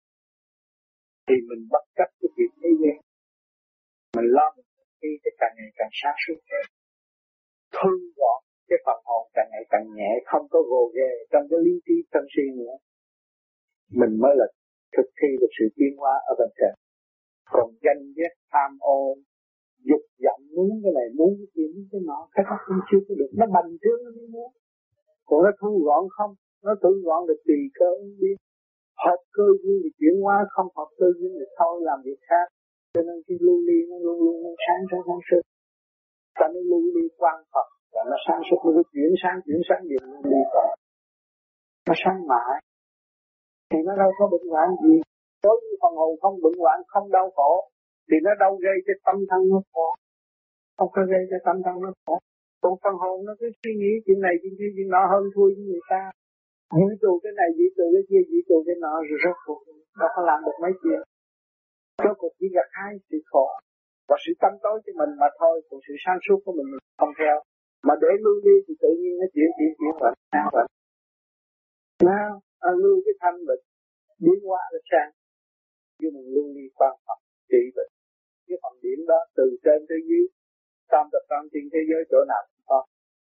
thì mình bất chấp cái chuyện thế gian. Mình lo mình khi cái càng ngày càng sáng suốt hơn. Thư gọn cái phần hồn càng ngày càng nhẹ, không có gồ ghề trong cái lý trí sân si nữa. Mình mới là thực thi được sự tiến hóa ở bên trên. Còn danh ghét tham ô, dục vọng muốn cái này, muốn cái kia, muốn cái nọ, cái đó cũng chưa có được. Nó bành trướng nó mới muốn. Còn nó thu gọn không, nó tự gọn được tùy cơ biết. Hợp cơ duyên thì chuyển hóa, không hợp cơ duyên thì thôi làm việc khác. Cho nên cái lưu ly nó luôn luôn nó sáng sáng sáng suốt. Ta nó lưu ly quan Phật và nó sáng suốt, nó chuyển sáng chuyển sáng gì lưu ly còn. Nó sáng mãi. Thì nó đâu có bệnh hoạn gì. Đối với phần hồn không bệnh hoạn, không đau khổ, thì nó đâu gây cho tâm thân nó khổ. Không có gây cho tâm thân nó khổ. Còn phần hồn nó cứ suy nghĩ chuyện này chuyện kia chuyện nọ hơn thua với người ta. Giữ tù cái này, giữ tù cái kia, giữ tù cái nọ rồi rốt cuộc đâu có làm được mấy chuyện. Rốt cuộc chỉ gặp hai sự khổ và sự tâm tối cho mình mà thôi. Còn sự sáng suốt của mình mình không theo. Mà để lưu đi thì tự nhiên nó chuyển chuyển chuyển bệnh sao vậy. Nào, à, lưu cái thanh bệnh biến hóa nó sang. Nhưng mình lưu đi quan Phật trị bệnh. Cái phần điểm đó từ trên tới dưới, tam tập tam thiên thế giới chỗ nào cũng có.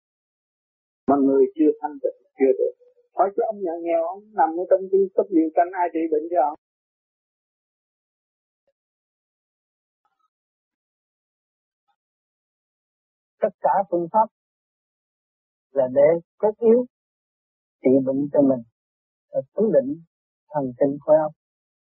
Mà người chưa thanh bệnh chưa được. Hỏi chứ ông nhà nghèo, ông nằm ở trong cái cấp liều canh ai trị bệnh cho ông? Tất cả phương pháp là để cốt yếu trị bệnh cho mình, là ổn định thần kinh khỏe óc.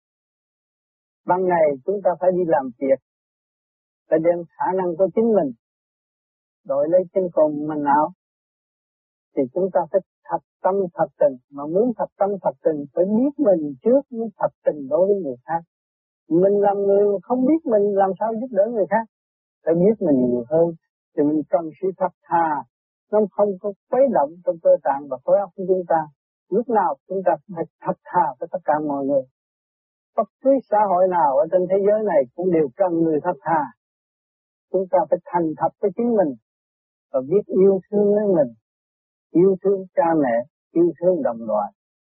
Ban ngày chúng ta phải đi làm việc, phải đem khả năng của chính mình đổi lấy trên cùng mình nào, thì chúng ta phải thật tâm thật tình. Mà muốn thật tâm thật tình phải biết mình trước mới thật tình đối với người khác. Mình làm người không biết mình làm sao giúp đỡ người khác. Phải biết mình nhiều hơn thì mình cần sự thật thà. Nó không có quấy động trong cơ tạng và khối óc của chúng ta. Lúc nào chúng ta phải thật thà với tất cả mọi người. Bất cứ xã hội nào ở trên thế giới này cũng đều cần người thật thà. Chúng ta phải thành thật với chính mình và biết yêu thương với mình, yêu thương cha mẹ, yêu thương đồng loại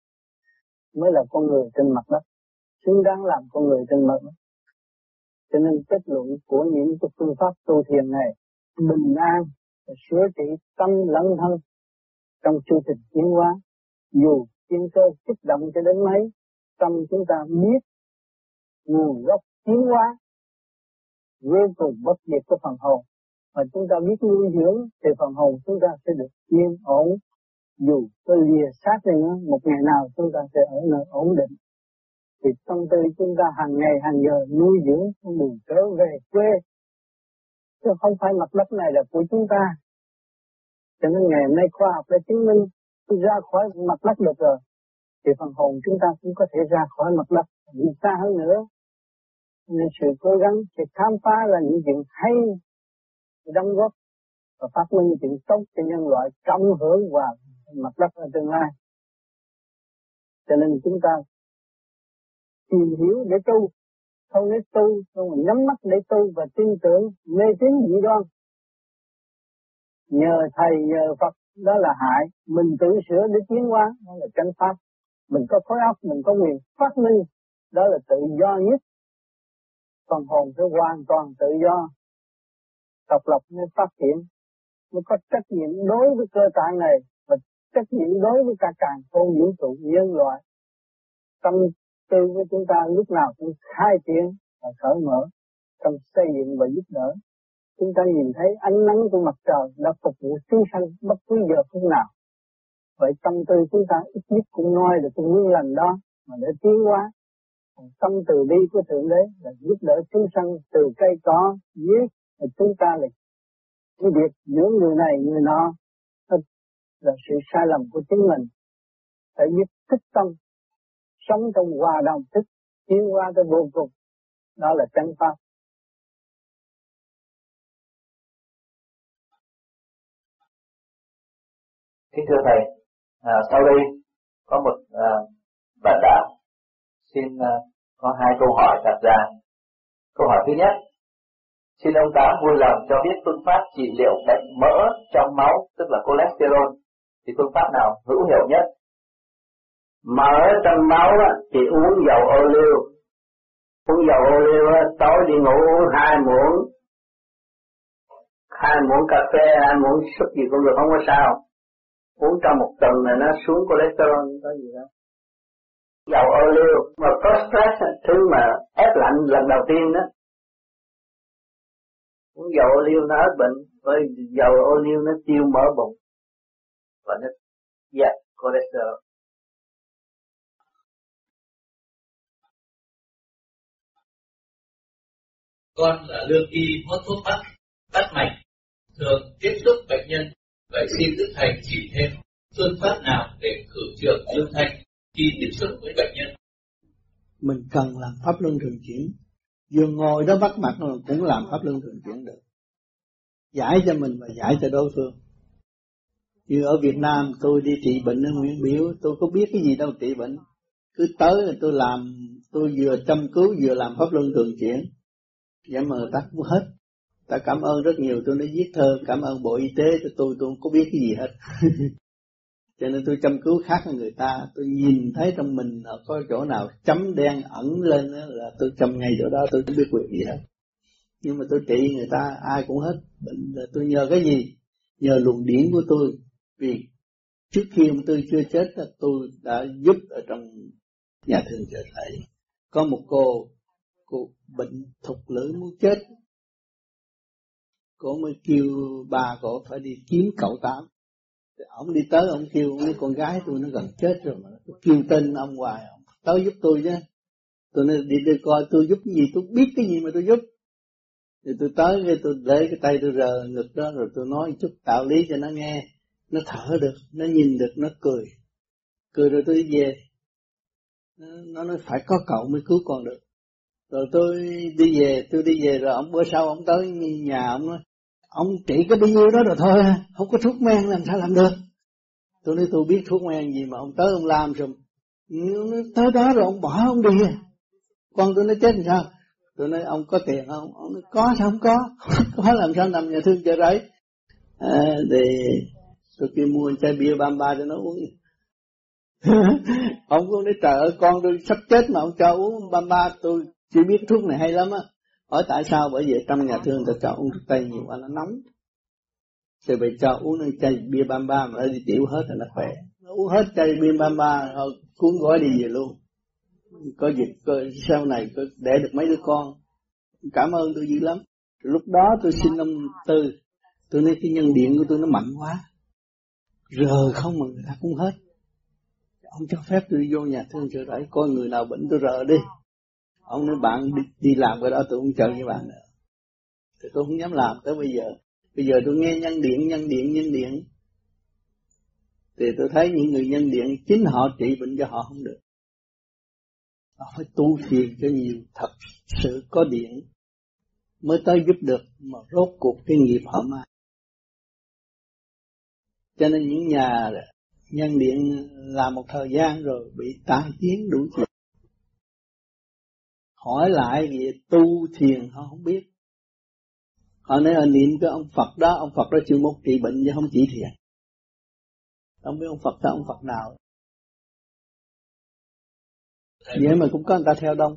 mới là con người trên mặt đất, xứng đáng làm con người trên mặt đất. Cho nên kết luận của những cái phương pháp tu thiền này bình an và sửa trị tâm lẫn thân trong chương trình tiến hóa. Dù thiên cơ kích động cho đến mấy, tâm chúng ta biết nguồn gốc tiến hóa vô cùng bất diệt của phần hồn, mà chúng ta biết nuôi dưỡng thì phần hồn chúng ta sẽ được yên ổn. Dù có lìa sát đi nữa, một ngày nào chúng ta sẽ ở nơi ổn định. Thì tâm tư chúng ta hàng ngày hàng giờ nuôi dưỡng con đường trở về quê, chứ không phải mặt đất này là của chúng ta. Cho nên ngày hôm nay khoa học đã chứng minh ra khỏi mặt đất được rồi, thì phần hồn chúng ta cũng có thể ra khỏi mặt đất, đi xa hơn nữa. Nên sự cố gắng để khám phá là những chuyện hay, đóng góp và phát minh những chuyện tốt cho nhân loại, cộng hưởng vào mặt đất ở tương lai. Cho nên chúng ta tìm hiểu để tu, không để tu, không mà nhắm mắt để tu và tin tưởng mê tín dị đoan. Nhờ thầy nhờ Phật đó là hại, mình tự sửa để tiến hóa, đó là chánh pháp. Mình có khối óc, mình có quyền phát minh, đó là tự do nhất. Phần hồn phải hoàn toàn tự do, độc lập mới phát triển, mới có trách nhiệm đối với cơ tạng này và trách nhiệm đối với cả càn khôn vũ trụ nhân loại. Tâm tư với chúng ta lúc nào cũng khai triển và cởi mở trong xây dựng và giúp đỡ. Chúng ta nhìn thấy ánh nắng của mặt trời đã phục vụ chúng sanh bất cứ giờ phút nào. Vậy tâm tư chúng ta ít nhất cũng nói được cái nguyên lành đó mà để tiến hóa. Tâm từ bi của Thượng Đế là giúp đỡ chúng sanh từ cây cỏ, giết, và chúng ta là cái việc giữa người này người nọ là sự sai lầm của chính mình. Phải biết thích tâm, sống trong hòa đồng thích, tiến hóa tới vô cùng. Đó là chân pháp. Kính thưa Thầy, à, sau đây có một à, bạn đạo xin à, có hai câu hỏi đặt ra. Câu hỏi thứ nhất, xin ông Tám vui lòng cho biết phương pháp trị liệu bệnh mỡ trong máu, tức là cholesterol, thì phương pháp nào hữu hiệu nhất? Mỡ trong máu thì uống dầu ô liu. Uống dầu ô liu tối đi ngủ uống hai muỗng, hai muỗng cà phê, hai muỗng súp gì cũng được, không có sao. Uống trong một tuần là nó xuống cholesterol, không có gì đâu. Dầu ô liu mà có stress, thứ mà ép lạnh lần đầu tiên đó. Uống dầu ô liu nó hết bệnh, với dầu ô liu nó tiêu mỡ bụng và nó dẹp cholesterol. Con là lương y hốt thuốc bắc, bắt mạch, thường tiếp xúc bệnh nhân. Vậy xin Đức Thầy chỉ thêm phương pháp nào để khử trược dương thanh khi tiếp xúc với bệnh nhân? Mình cần làm pháp luân thường chuyển. Vừa ngồi đó bắt mặt cũng làm pháp luân thường chuyển được. Giải cho mình và giải cho đối phương. Như ở Việt Nam tôi đi trị bệnh ở Nguyễn Biểu, tôi có biết cái gì đâu trị bệnh. Cứ tới là tôi làm, tôi vừa chăm cứu vừa làm pháp luân thường chuyển. Vậy mà người ta cũng hết. Ta cảm ơn rất nhiều, tôi nói viết thơ cảm ơn Bộ Y tế cho tôi, tôi không có biết cái gì hết. Cho nên tôi chăm cứu khác hơn người ta, tôi nhìn thấy trong mình có chỗ nào chấm đen ẩn lên là tôi chăm ngay chỗ đó, tôi không biết việc gì hết. Nhưng mà tôi trị người ta ai cũng hết bệnh, là tôi nhờ cái gì? Nhờ luồng điển của tôi. Vì trước khi ông Tư chưa chết, tôi đã giúp ở trong nhà thương trợ thầy. Có một cô, cô bệnh thục lưỡi muốn chết. Cô mới kêu bà cô phải đi kiếm cậu Tám. Ông đi tới, ông kêu ông con gái tôi nó gần chết rồi mà. Tôi kêu tên ông hoài, ông tới giúp tôi chứ. Tôi nói đi, đi coi tôi giúp cái gì, tôi biết cái gì mà tôi giúp. Thì tôi tới, cái tôi để cái tay tôi rờ ngực đó, rồi tôi nói chút đạo lý cho nó nghe. Nó thở được, nó nhìn được, nó cười. Cười rồi tôi đi về. Nó nói phải có cậu mới cứu con được. Rồi tôi đi về, tôi đi về rồi ông bữa sau ông tới nhà ông nói, ông trị cái bao nhiêu đó rồi thôi, không có thuốc men làm sao làm được. Tôi nói tôi biết thuốc men gì mà ông tới ông làm rồi. Tới đó rồi ông bỏ ông đi. Con tôi nói chết làm sao? Tôi nói ông có tiền không? Ông nói có sao không có? Có làm sao nằm nhà thương chợ rẫy. À, thì tôi kêu mua chai bia ba mươi ba cho nó uống. Ông cũng nói trời ơi con tôi sắp chết mà ông cho uống ba mươi ba, tôi chỉ biết thuốc này hay lắm á. Hỏi tại sao? Bởi vì trong nhà thương ta cho uống thuốc tây nhiều quá nó nóng. Rồi bị cho uống cái chai bia ba mươi ba mà nó đi tiểu hết rồi nó khỏe. Nó uống hết chai bia ba mươi ba rồi cuốn gói đi về luôn. Có việc có, sau này có để được mấy đứa con. Cảm ơn tôi dữ lắm. Lúc đó tôi xin ông Tư, tôi nói cái nhân điện của tôi nó mạnh quá. Rờ không mà người ta cũng hết. Ông cho phép tôi vô nhà thương chợ rẫy coi người nào bệnh tôi rờ đi. Ông nói bạn đi, đi làm cái đó tôi không chờ với bạn nữa. Thì tôi không dám làm tới bây giờ. Bây giờ tôi nghe nhân điện, nhân điện, nhân điện. Thì tôi thấy những người nhân điện chính họ trị bệnh cho họ không được. Họ phải tu thiền cho nhiều, thật sự có điện mới tới giúp được, mà rốt cuộc cái nghiệp họ mang. Cho nên những nhà nhân điện làm một thời gian rồi bị tai tiếng đủ chuyện. Hỏi lại về tu thiền họ không biết. Họ nói là niệm cái ông Phật đó, ông Phật đó chuyên môn trị bệnh chứ không chỉ thiền. Không biết ông Phật đó ông Phật nào. Vậy mà cũng có người ta theo đông.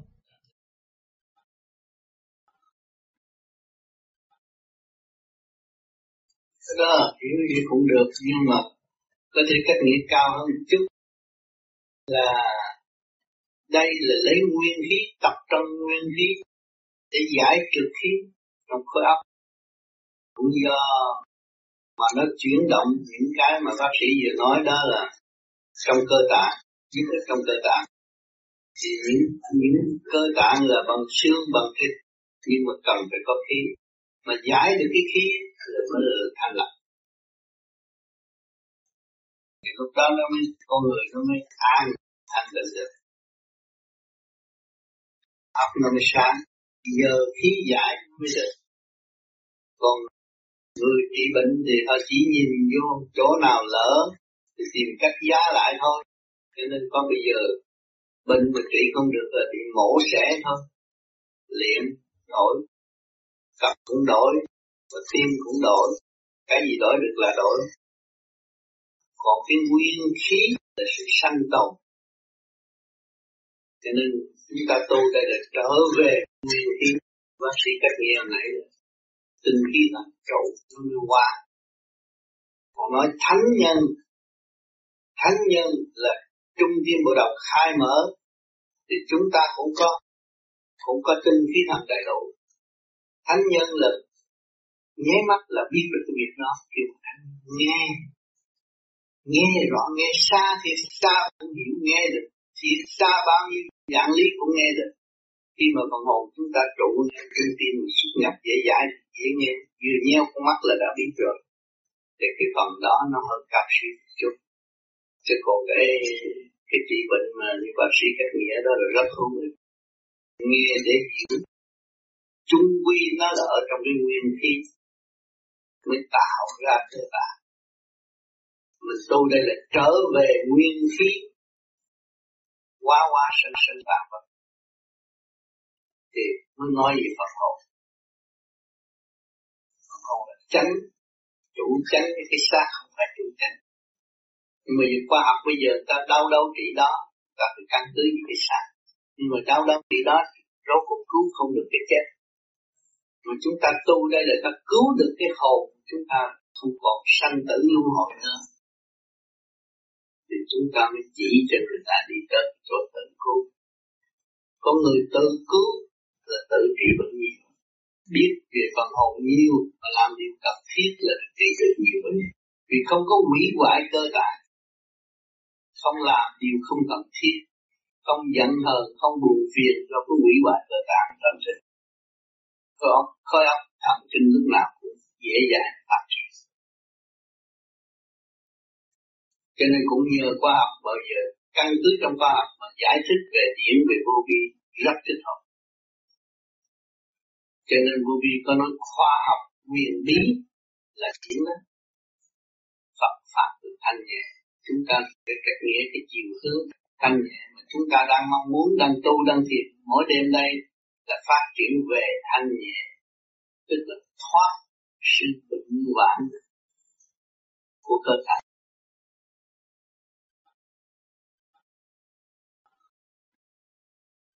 Cái đó hiểu gì cũng được, nhưng mà có thể cách nghĩa cao hơn một chút là đây là lấy nguyên khí, tập trong nguyên khí để giải trượt khí trong khối óc, cũng do mà nó chuyển động những cái mà bác sĩ vừa nói đó là trong cơ tạng, nhất là trong cơ tạng thì những những cơ tạng là bằng xương bằng thịt, nhưng mà cần phải có khí, mà giải được cái khí là mới là thanh lọc. Thì lúc đó nó mới con người nó mới an thanh tịnh được, óc nó mới sáng, giờ khí giải mới được. Còn người trị bệnh thì họ chỉ nhìn vô chỗ nào lỡ thì tìm cách giá lại thôi. Cho nên có bây giờ bệnh mà trị không được là bị mổ xẻ thôi. Liệm đổi, cặp cũng đổi, và tim cũng đổi, cái gì đổi được là đổi. Còn cái nguyên khí là sự sanh tồn. Cho nên chúng ta tu đây là trở về nguyên khí. Bác sĩ cách nghĩa này là tinh khí làm trụ nó mới qua. Còn nói thánh nhân, thánh nhân là trung tâm bộ đầu khai mở, thì chúng ta cũng có, cũng có tinh khí thần đầy đủ. Thánh nhân là nháy mắt là biết được cái việc đó, kêu thánh nghe, nghe rõ, nghe xa thì xa cũng hiểu nghe được, thì xa bao nhiêu dạng lý cũng nghe được. Khi mà phần hồn chúng ta trụ trong trung tim xuất nhập dễ dãi, dễ nghe, vừa nheo con mắt là đã biết rồi. Thì cái phần đó nó hơi cao siêu chút. Chứ còn cái cái trị bệnh mà như bác sĩ cách nghĩa đó là rất không được. Nghe để hiểu, chung quy nó là ở trong cái nguyên khí mới tạo ra cơ bản. Mình tu đây là trở về nguyên khí, quá quá sanh sanh tạp vật. Thì mới nói về Phật hồn. Phật hồn là chánh, chủ chánh, cái xác không phải chủ chánh. Nhưng mà khoa học bây giờ ta đau đâu trị đó, ta phải căn cứ những cái xác. Nhưng mà đau đâu trị đó, rốt cuộc cứu không được cái chết. Mà chúng ta tu đây là ta cứu được cái hồn, chúng ta không còn sanh tử luân hồi nữa. Thì chúng ta mới chỉ cho người ta đi tới chỗ tự cứu. Có người tự cứu là tự trị bệnh nhiều. Biết về phần hồn nhiều và làm điều cần thiết là trị được nhiều bệnh. Vì không có hủy hoại cơ tạng, không làm điều không cần thiết, không giận hờn, không buồn phiền do cái hủy hoại cơ tạng trong sinh. Khối óc, khối óc thần kinh lúc nào cũng dễ dàng phát triển. Cho nên cũng nhờ khoa học bao giờ căn cứ trong khoa học mà giải thích về điển về vô vi rất thích hợp. Cho nên vô vi có nói khoa học huyền bí là điển đó. Phật pháp được thanh nhẹ, chúng ta phải cách nghĩa cái chiều hướng thanh nhẹ mà chúng ta đang mong muốn, đang tu, đang thiền mỗi đêm đây là phát triển về thanh nhẹ, tức là thoát sự bệnh hoạn của cơ thể.